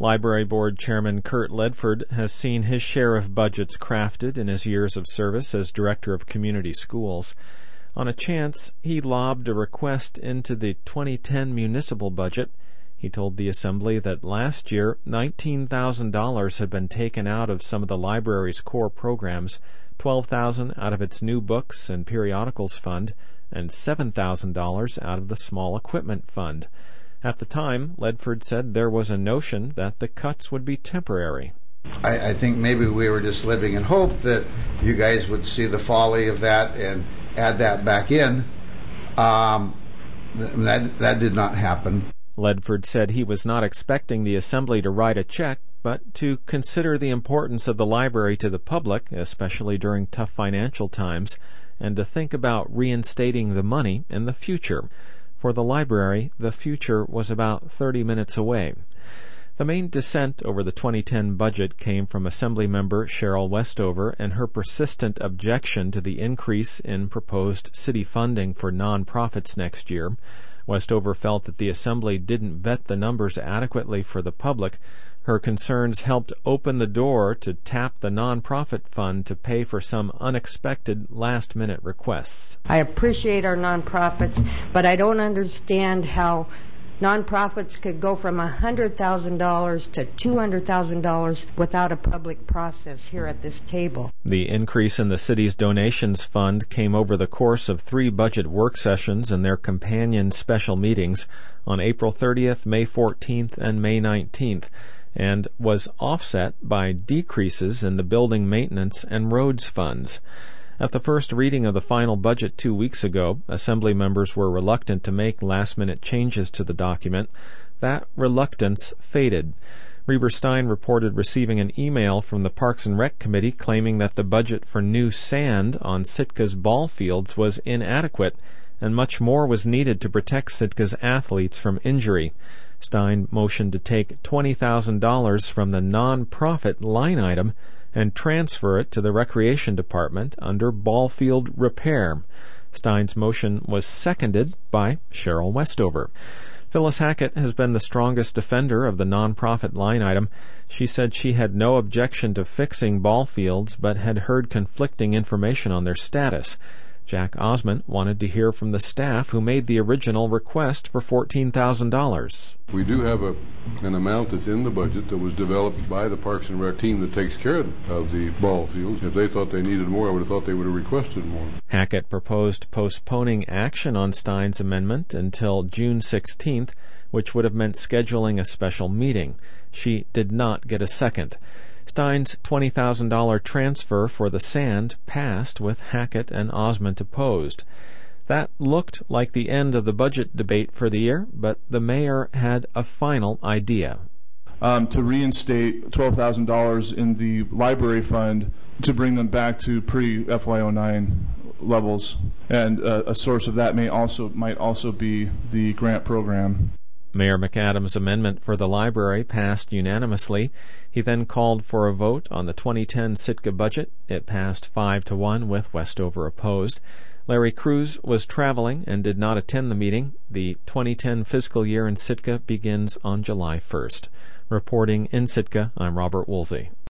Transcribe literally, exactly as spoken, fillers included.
Library Board Chairman Kurt Ledford has seen his share of budgets crafted in his years of service as Director of Community Schools. On a chance, he lobbed a request into the twenty ten municipal budget. He told the Assembly that last year nineteen thousand dollars had been taken out of some of the library's core programs, twelve thousand dollars out of its new books and periodicals fund, and seven thousand dollars out of the small equipment fund. At the time, Ledford said there was a notion that the cuts would be temporary. I, I think maybe we were just living in hope that you guys would see the folly of that and add that back in. Um, that, that did not happen. Ledford said he was not expecting the Assembly to write a check, but to consider the importance of the library to the public, especially during tough financial times, and to think about reinstating the money in the future. For the library, the future was about thirty minutes away. The main dissent over the twenty ten budget came from Assemblymember Cheryl Westover and her persistent objection to the increase in proposed city funding for nonprofits next year. Westover felt that the Assembly didn't vet the numbers adequately for the public. Her concerns helped open the door to tap the nonprofit fund to pay for some unexpected last-minute requests. I appreciate our nonprofits, but I don't understand how nonprofits could go from one hundred thousand dollars to two hundred thousand dollars without a public process here at this table. The increase in the city's donations fund came over the course of three budget work sessions and their companion special meetings on April thirtieth, May fourteenth, and May nineteenth, and was offset by decreases in the building maintenance and roads funds. At the first reading of the final budget two weeks ago, Assembly members were reluctant to make last-minute changes to the document. That reluctance faded. Reber Stein reported receiving an email from the Parks and Rec Committee claiming that the budget for new sand on Sitka's ball fields was inadequate, and much more was needed to protect Sitka's athletes from injury. Stein motioned to take twenty thousand dollars from the non-profit line item and transfer it to the Recreation Department under ball field repair. Stein's motion was seconded by Cheryl Westover. Phyllis Hackett has been the strongest defender of the nonprofit line item. She said she had no objection to fixing ball fields, but had heard conflicting information on their status. Jack Osmond wanted to hear from the staff who made the original request for fourteen thousand dollars. We do have a, an amount that's in the budget that was developed by the Parks and Rec team that takes care of the ball fields. If they thought they needed more, I would have thought they would have requested more. Hackett proposed postponing action on Stein's amendment until June sixteenth, which would have meant scheduling a special meeting. She did not get a second. Stein's twenty thousand dollars transfer for the sand passed with Hackett and Osmond opposed. That looked like the end of the budget debate for the year, but the mayor had a final idea. Um, to reinstate twelve thousand dollars in the library fund to bring them back to pre-F Y oh nine levels. And uh, a source of that may also might also be the grant program. Mayor McAdams' amendment for the library passed unanimously. He then called for a vote on the twenty ten Sitka budget. It passed five to one with Westover opposed. Larry Cruz was traveling and did not attend the meeting. The twenty ten fiscal year in Sitka begins on July first. Reporting in Sitka, I'm Robert Woolsey.